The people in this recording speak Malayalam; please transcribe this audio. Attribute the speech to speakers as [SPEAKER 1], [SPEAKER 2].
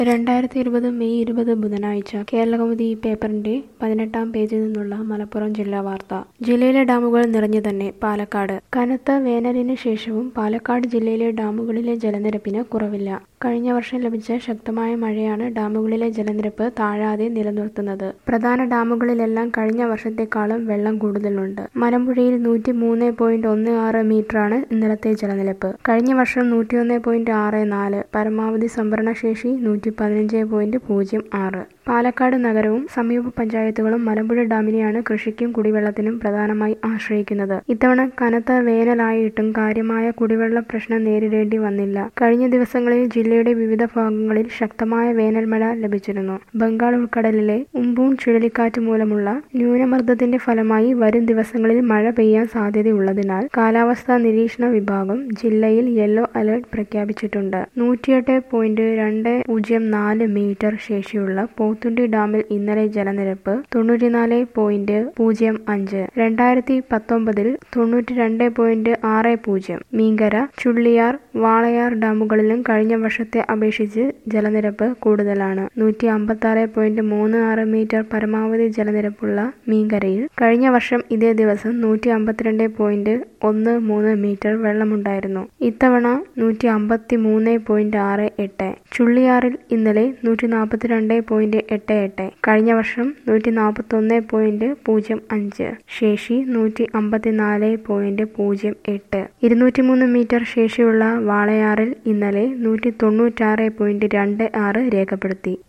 [SPEAKER 1] 2020 മെയ് 20 ബുധനാഴ്ച കേരളകൗമുദി പേപ്പറിന്റെ 18-ാം പേജിൽ നിന്നുള്ള മലപ്പുറം ജില്ലാ വാർത്ത. ജില്ലയിലെ ഡാമുകൾ നിറഞ്ഞു തന്നെ പാലക്കാട്. കനത്ത വേനലിന് ശേഷവും പാലക്കാട് ജില്ലയിലെ ഡാമുകളിലെ ജലനിരപ്പിന് കുറവില്ല. കഴിഞ്ഞ വർഷം ലഭിച്ച ശക്തമായ മഴയാണ് ഡാമുകളിലെ ജലനിരപ്പ് താഴാതെ നിലനിർത്തുന്നത്. പ്രധാന ഡാമുകളിലെല്ലാം കഴിഞ്ഞ വർഷത്തെക്കാളും വെള്ളം കൂടുതലുണ്ട്. മലമ്പുഴയിൽ 103.16 മീറ്ററാണ് ഇന്നലത്തെ ജലനിരപ്പ്. കഴിഞ്ഞ വർഷം 101.64. പരമാവധി സംഭരണശേഷി 115.06. പാലക്കാട് നഗരവും സമീപ പഞ്ചായത്തുകളും മലമ്പുഴ ഡാമിനെയാണ് കൃഷിക്കും കുടിവെള്ളത്തിനും പ്രധാനമായി ആശ്രയിക്കുന്നത്. ഇത്തവണ കനത്ത വേനലായിട്ടും കാര്യമായ കുടിവെള്ള പ്രശ്നം നേരിടേണ്ടി വന്നില്ല. കഴിഞ്ഞ ദിവസങ്ങളിൽ ജില്ലയുടെ വിവിധ ഭാഗങ്ങളിൽ ശക്തമായ വേനൽമഴ ലഭിച്ചിരുന്നു. ബംഗാൾ ഉൾക്കടലിലെ ഉംപൂൺ ചുഴലിക്കാറ്റ് മൂലമുള്ള ന്യൂനമർദ്ദത്തിന്റെ ഫലമായി വരും ദിവസങ്ങളിൽ മഴ പെയ്യാൻ സാധ്യതയുള്ളതിനാൽ കാലാവസ്ഥാ നിരീക്ഷണ വിഭാഗം ജില്ലയിൽ യെല്ലോ അലർട്ട് പ്രഖ്യാപിച്ചിട്ടുണ്ട്. 108.204 മീറ്റർ ശേഷിയുള്ള പോത്തുണ്ടി ഡാമിൽ ഇന്നലെ ജലനിരപ്പ് 94.05. 2019 92.60. മീങ്കര, ചുള്ളിയാർ, വാളയാർ ഡാമുകളിലും കഴിഞ്ഞ വർഷത്തെ അപേക്ഷിച്ച് ജലനിരപ്പ് കൂടുതലാണ്. 156.36 മീറ്റർ പരമാവധി ജലനിരപ്പുള്ള മീങ്കരയിൽ കഴിഞ്ഞ വർഷം ഇതേ ദിവസം 152.13 മീറ്റർ വെള്ളമുണ്ടായിരുന്നു. ഇത്തവണ 153.68. ചുള്ളിയാറിൽ ഇന്നലെ 142.88. കഴിഞ്ഞ വർഷം 141.05. ശേഷി 154.08. 203 മീറ്റർ ശേഷിയുള്ള വാളയാറിൽ ഇന്നലെ 196.26 രേഖപ്പെടുത്തി.